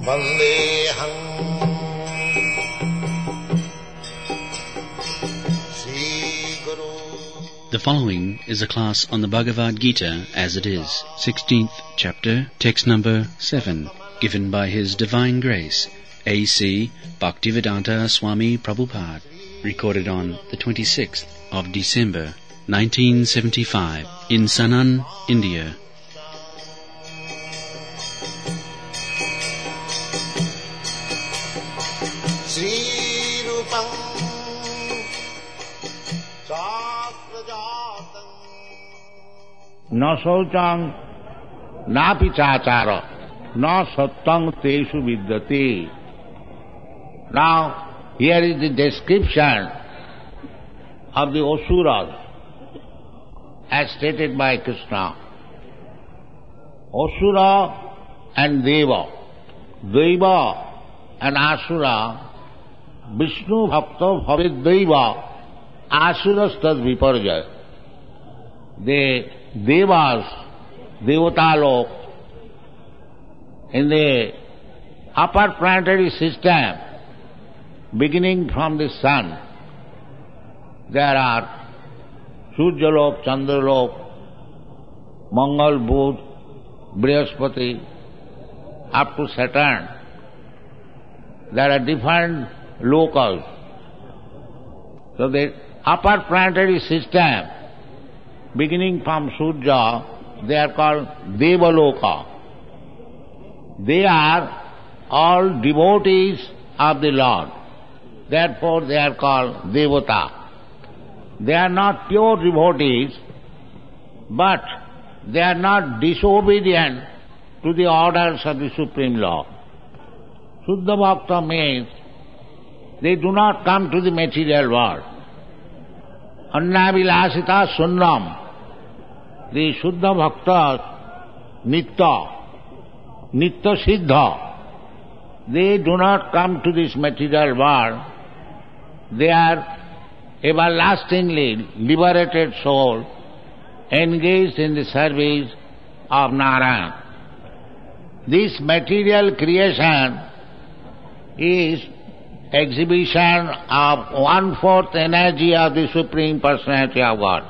Vandeham Sri Guru. The following is a class on the Bhagavad Gita as it is, 16th chapter, text number 7, given by His Divine Grace, A.C. Bhaktivedanta Swami Prabhupada, recorded on the 26th of December, 1975, in Sanand, India. Sri Rupam Sakrajatam Na sauchang na pichachara na sattang teshu vidyate. Now, here is the description of the Asuras as stated by Krishna. Asura and Deva, Deva and Asura, Vishnu Bhakta Bhavid Deva, Asuras tad viparjaya. The Devas, Devatalok, in the upper planetary system, beginning from the sun, there are Suryalok, Chandralok, Mangal, Budh, Brihaspati, up to Saturn. There are different lokas. So the upper planetary system, beginning from Surya, they are called Devaloka. They are all devotees of the Lord. Therefore they are called Devata. They are not pure devotees, but they are not disobedient to the orders of the Supreme Lord. Shuddha Bhakta means they do not come to the material world. Annavilasita Sunnam. The Shuddha Bhaktas, Nitya Siddha, they do not come to this material world. They are everlastingly liberated soul engaged in the service of Narayan. This material creation is exhibition of 1/4 energy of the Supreme Personality of God.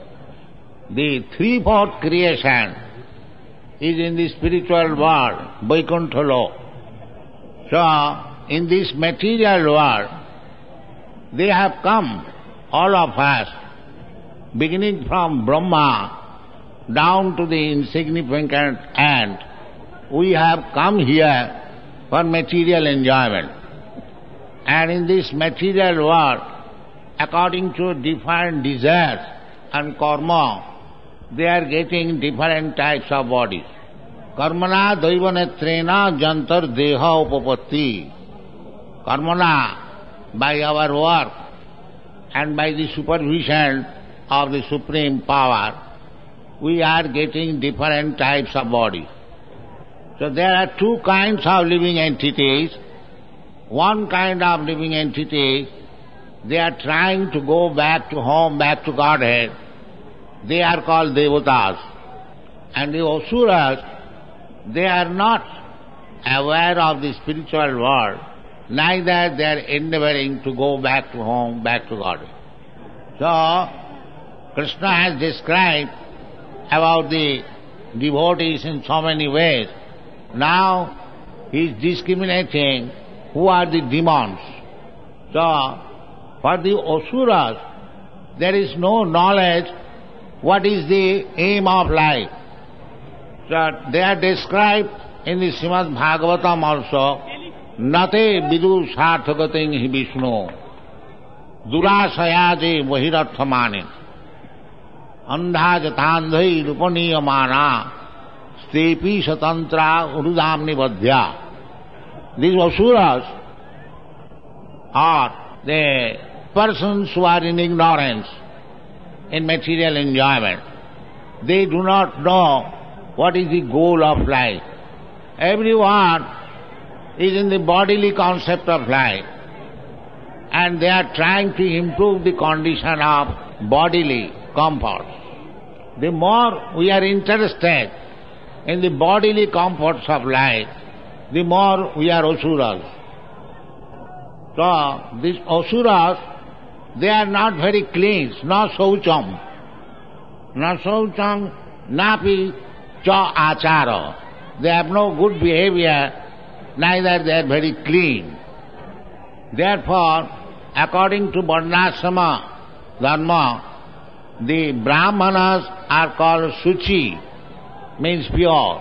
The 3/4 creation is in the spiritual world, Vaikuntha Lok. So, in this material world, they have come, all of us, beginning from Brahma down to the insignificant ant. We have come here for material enjoyment. And in this material world, according to different desires and karma, they are getting different types of bodies. Karmana daivanetrena jantar deha upapatti. Karmana, by our work and by the supervision of the Supreme Power, we are getting different types of bodies. So there are two kinds of living entities. One kind of living entities, they are trying to go back to home, back to Godhead. They are called Devatas. And the Asuras, they are not aware of the spiritual world, neither they are endeavoring to go back to home, back to Godhead. So, Krishna has described about the devotees in so many ways. Now, he is discriminating who are the demons. So, for the Asuras, there is no knowledge what is the aim of life. So, they are described in the Srimad Bhagavatam also, Nate vidu sarthagating hi Vishnu, durashayaje vahiratthamane, andha jatandhai rupaniyamana, stepi satantra urudamni vadhya. These Asuras are the persons who are in ignorance in material enjoyment. They do not know what is the goal of life. Everyone is in the bodily concept of life, and they are trying to improve the condition of bodily comforts. The more we are interested in the bodily comforts of life, the more we are asuras. So, these asuras, they are not very clean, na saucham. Na saucham, napi cha achara. They have no good behavior, neither they are very clean. Therefore, according to Varnashrama Dharma, the Brahmanas are called Suchi, means pure.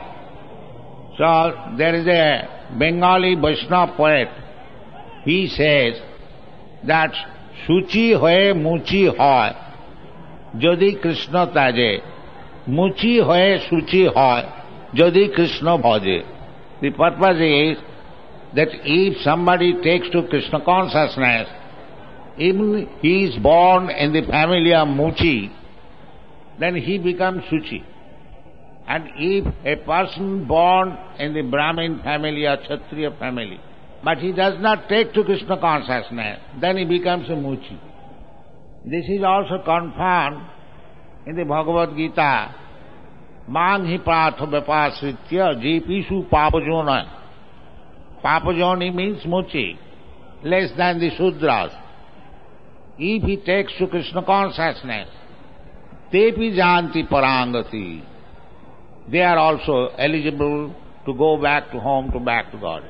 So, there is a Bengali Vaishnava poet, he says that Suchi hoye muchi hoy, jodi Krishna taje, muchi hoye suchi hoy, jodi Krishna bhaje. The purpose is that if somebody takes to Krishna consciousness, even he is born in the family of Muchi, then he becomes Suchi. And if a person born in the Brahmin family or Kshatriya family, but he does not take to Krishna consciousness, then he becomes a Muchi. This is also confirmed in the Bhagavad Gita. Mang hi pratha vyapasritya jepishu papajona. Papajoni means Muchi, less than the Sudras. If he takes to Krishna consciousness, tepi janti parangati. They are also eligible to go back to home, back to God.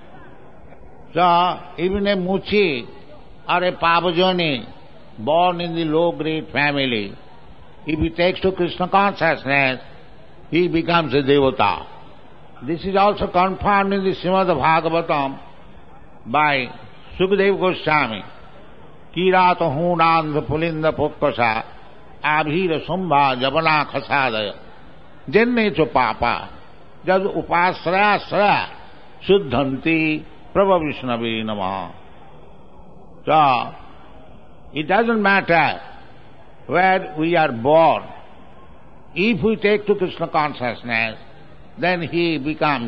So, even a Muchi or a Papajoni born in the low-grade family, if he takes to Krishna consciousness, he becomes a Devata. This is also confirmed in the Srimad Bhagavatam by Sukadeva Goswami. Kirata hunandha pulinda pukkasa abhira sumbha javana khasadaya jenne cho papa jad upasraya sraya suddhanti prabha Vishnavi namaha. So, it doesn't matter where we are born. If we take to Krishna consciousness, then he becomes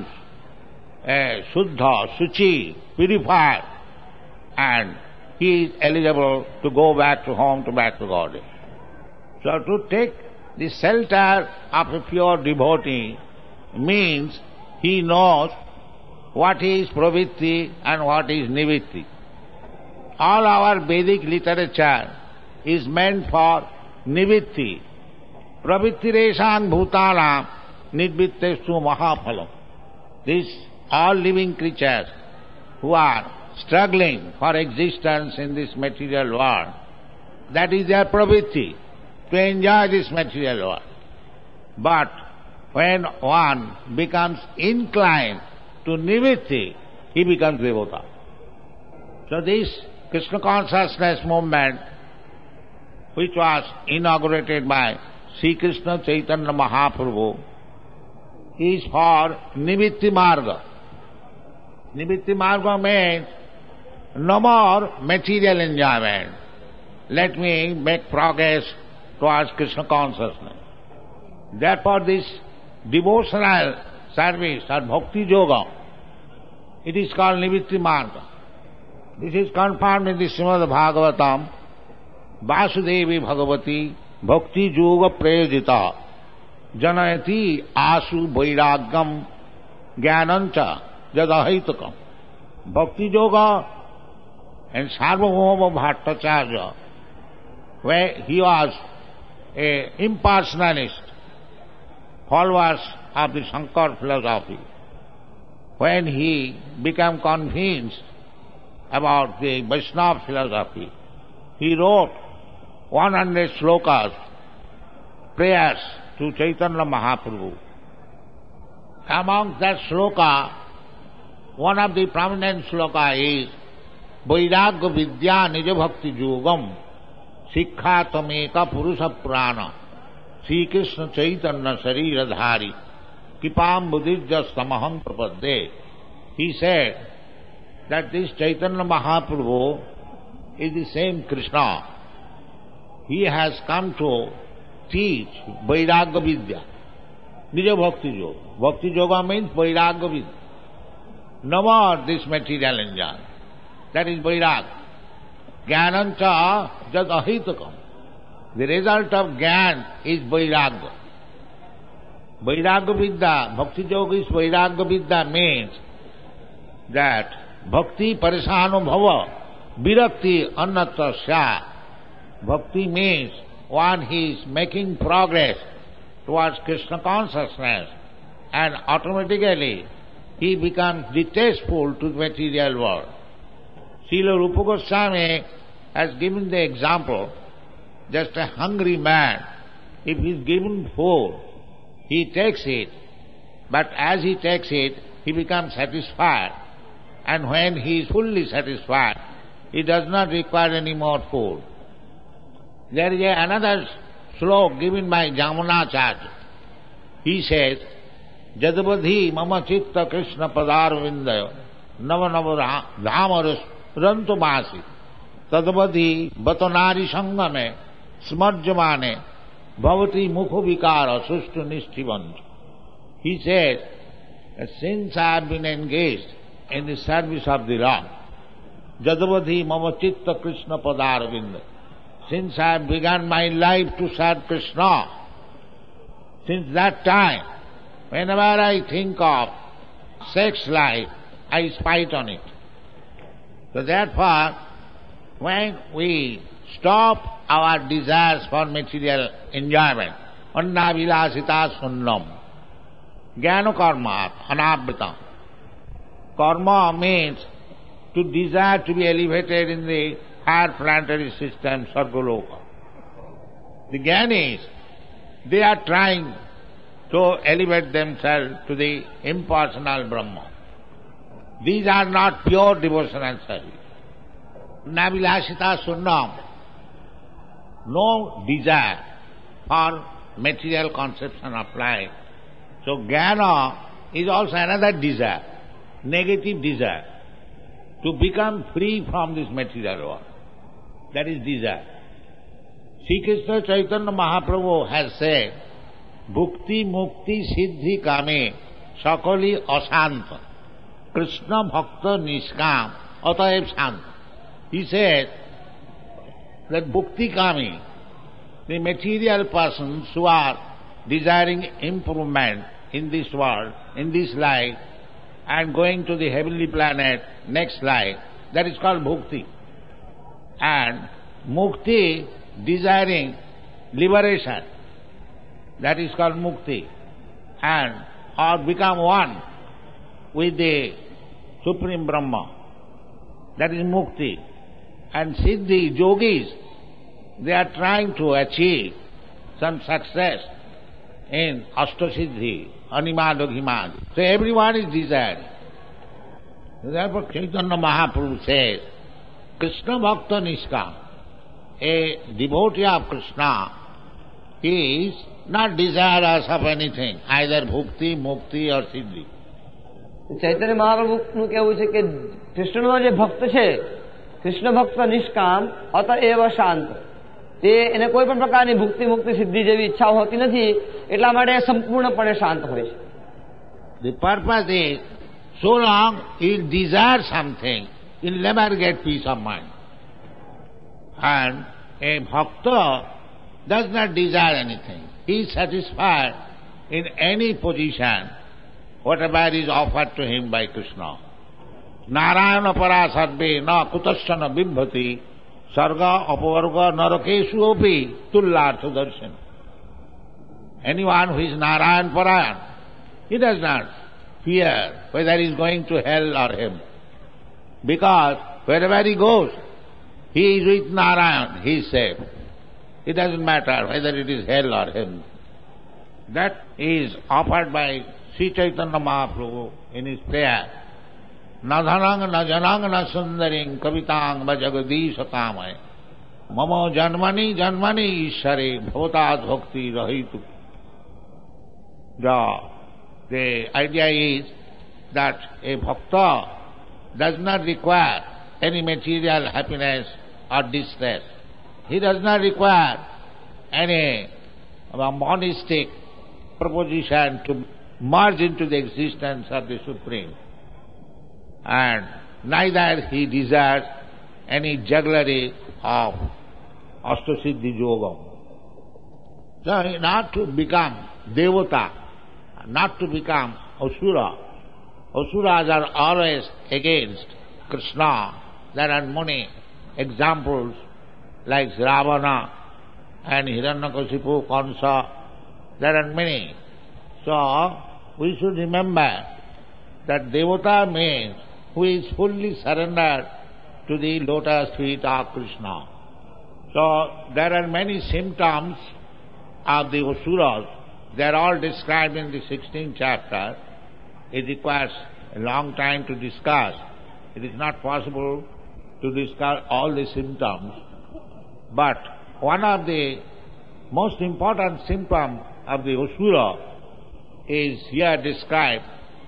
a Suddha, Suchi, purified, and he is eligible to go back to home, back to God. So to take the shelter of a pure devotee means he knows what is pravitti and what is nivitti. All our Vedic literature is meant for nivitti. Pravittireshan bhutanam nidvittestu mahaphalam. These all living creatures who are struggling for existence in this material world, that is their pravitti, to enjoy this material world. But when one becomes inclined to nivitti, he becomes devata. So this Krishna consciousness movement, which was inaugurated by Sri Krishna Chaitanya Mahaprabhu, is for Nivitti Marga. Nivitti Marga means no more material enjoyment. Let me make progress towards Krishna consciousness. Therefore this devotional service or bhakti yoga, it is called Nivitti Marga. This is confirmed in the Srimad Bhagavatam. Vasudevi Bhagavati Bhakti Yoga Prayojita Janayati Asu Vairagam Jnanancha Jadahaitakam. Bhakti Yoga and Sarvabhauma Bhattacharya, where he was a impersonalist, followers of the Shankar philosophy. When he became convinced about the Vaishnava philosophy, he wrote 100 slokas, prayers to Chaitanya Mahaprabhu. Among that sloka, one of the prominent sloka is Vairagya Vidya Nija Bhakti Yogam Sikha Tameka Purusha Prana Sri Krishna Chaitanya Sharira Dhari Kipam Buddhija Samaham Prapadde. He said that this Chaitanya Mahaprabhu is the same Krishna. He has come to teach Vairagya Vidya, Nija Bhakti Yoga. Bhakti Yoga means Vairagya Vidya. No more this material enjoyment. That is Vairagya. Jnanancha jad ahitakam. The result of Jnana is Vairagya. Vairagya Vidya, Bhakti Yoga is Vairagya Vidya means that bhakti parishano bhava virakti annatra sya. Bhakti means one he is making progress towards Krishna consciousness and automatically he becomes distasteful to the material world. Srila Rupa Goswami has given the example, just a hungry man, if he is given food, he takes it, but as he takes it, he becomes satisfied. And when he is fully satisfied, he does not require any more food. There is another slok given by Jamunacharya. He says, Jadavadhi mama chitta Krishna padarvindayo nava nava dhamaras rantumasi tadavadhi batonari sangame smarjamane bhavati mukho vikara sustu nishtivant. He says, since I have been engaged in the service of the Lord, Jadavadhi mama chitta Krishna padarvindayo, since I have begun my life to serve Krishna, since that time, whenever I think of sex life, I spite on it. So therefore, when we stop our desires for material enjoyment, anna vilasita sunnam, jnana karma anabhritam. Karma means to desire to be elevated in the higher planetary system, Sargaloka. The Jnanis, they are trying to elevate themselves to the impersonal Brahma. These are not pure devotional service. Navilasita sunnam, no desire for material conception of life. So jnana is also another desire, negative desire, to become free from this material world. That is desire. Sri Krishna Chaitanya Mahaprabhu has said, Bhukti Mukti Siddhi Kame Sakali Asanta Krishna Bhakta Niskam Ataev Shanta. He said that Bhukti Kame, the material persons who are desiring improvement in this world, in this life, and going to the heavenly planet next life, that is called Bhukti. And Mukti, desiring liberation, that is called Mukti. And or become one with the Supreme Brahma, that is Mukti. And Siddhi, yogis, they are trying to achieve some success in Ashtasiddhi, Animadogimad. So everyone is desiring. Therefore Chaitanya Mahaprabhu says, Krishna Bhakta Niskam, a devotee of Krishna, is not desirous of anything, either bhukti, mukti or siddhi. ચૈતન્ય મહાપ્રભુનું કહેવું છે કે કૃષ્ણનો જે ભક્ત છે, કૃષ્ણ ભક્ત નિષ્કામ અતએવ શાંત, તે એને કોઈ પણ પ્રકારની ભુક્તિ મુક્તિ સિદ્ધિ જેવી ઈચ્છા હોતી નથી, એટલા માટે સંપૂર્ણપણે શાંત હોય છે. The purpose is, so long he will desire something, he will never get peace of mind. And a bhakta does not desire anything. He is satisfied in any position, whatever is offered to him by Krishna. Narayana para sarve na kutasana bimbhati sarga apavarga narakeshu api tullartha darshan. Anyone who is Narayan Parayan, he does not fear whether he is going to hell or heaven. Because wherever he goes, he is with Narayan, he is safe. It doesn't matter whether it is hell or heaven. That is offered by Sri Chaitanya Mahaprabhu in his prayer. Na dhanang na janang na sundaring kavitang bhajagadisha kamay mama janmani janmani ishare bhavata bhakti rahitu. The idea is that a bhakta does not require any material happiness or distress. He does not require any monistic proposition to merge into the existence of the Supreme. And neither he desires any jugglery of Ashtasiddhi Yogam. So not to become Devata, not to become Asura, Asuras are always against Krishna. There are many examples like Ravana and Hiranyakasipu, Kansa. There are many. So, we should remember that Devata means who is fully surrendered to the lotus feet of Krishna. So, there are many symptoms of the Asuras. They are all described in the 16th chapter. It requires a long time to discuss. It is not possible to discuss all the symptoms. But one of the most important symptoms of the Asura is here described.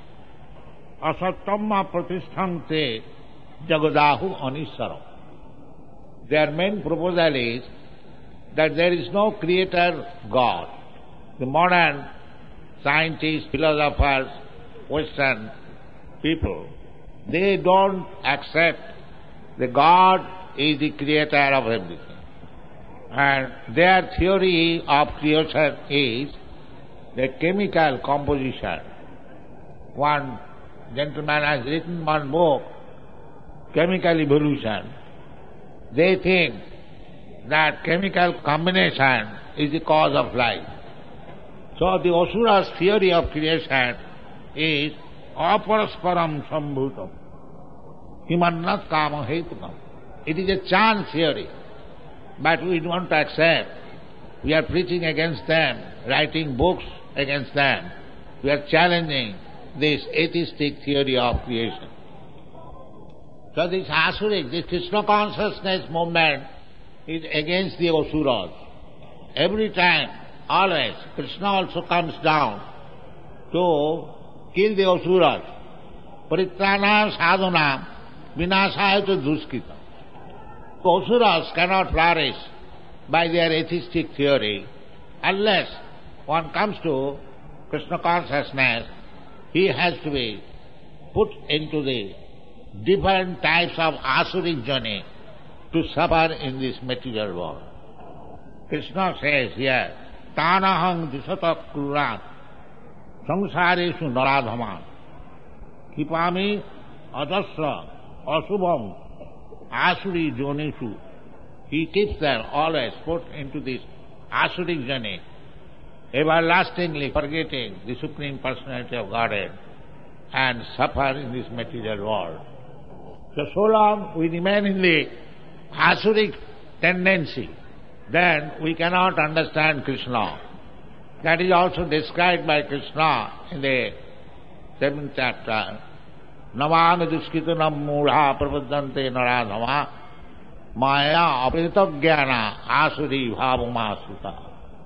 Asattamma pratisthante jagadahu anisara. Their main proposal is that there is no creator God. The modern scientists, philosophers, Western people, they don't accept that God is the creator of everything. And their theory of creation is the chemical composition. One gentleman has written one book, Chemical Evolution. They think that chemical combination is the cause of life. So the Asura's theory of creation is aparasparam sambhutam, himannat kama hetukam. It is a chance theory, but we don't want to accept. We are preaching against them, writing books against them. We are challenging this atheistic theory of creation. So this Asuric, this Krishna consciousness movement is against the Asuras. Every time, always, Krishna also comes down to kill the Asuras. Paritrana sadhunam vinasaya tu duskita. Asuras cannot flourish by their atheistic theory unless one comes to Krishna consciousness. He has to be put into the different types of Asuric journey to suffer in this material world. Krishna says here, Tanahang disata krurat samsareshu naradhaman kipami adasra asubham asuri joneshu. He keeps them always put into this Asuric journey, everlastingly forgetting the Supreme Personality of Godhead and suffer in this material world. So long we remain in the Asuric tendency, then we cannot understand Krishna. That is also described by Krishna in the 7th chapter. Navang duskitanam mudha prapaddante naradhama maya apritaggyana asuri bhavamasuta.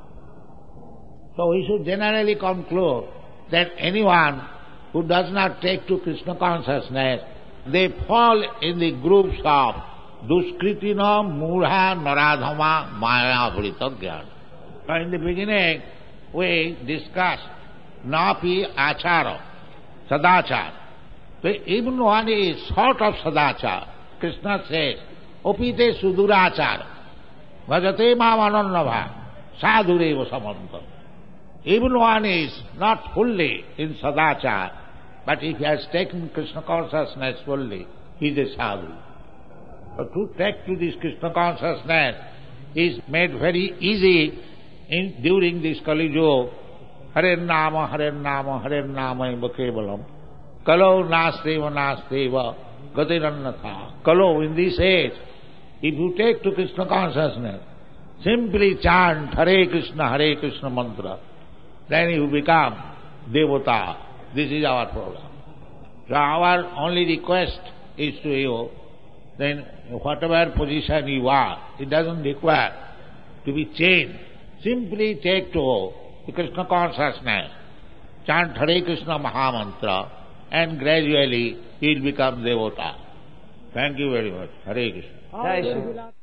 So we should generally conclude that anyone who does not take to Krishna consciousness, they fall in the groups of Duskritina, Mudha, Naradhama, Maya, Apritagyan. So in the beginning, we discussed Napi Achara, Sadachar. So even one is sort of Sadachar. Krishna says, Opite Sudurachar, Vajate Mamanannava, Sadhureva Samanta. Even one is not fully in Sadachar, but if he has taken Krishna consciousness fully, he is a sadhu. So to take to this Krishna consciousness is made very easy during this Kali Yuga. Hare Nama, Hare Nama, Hare Nama eva kevalam. Kalo nasteva nasteva gatirannatha. Kalo, in this age, if you take to Krishna consciousness, simply chant Hare Krishna mantra, then you become Devata. This is our program. So our only request is to you, then whatever position you are, it doesn't require to be changed. Simply take to the Krishna consciousness, chant Hare Krishna Mahamantra, and gradually you will become Devata. Thank you very much. Hare Krishna. Jai Shri.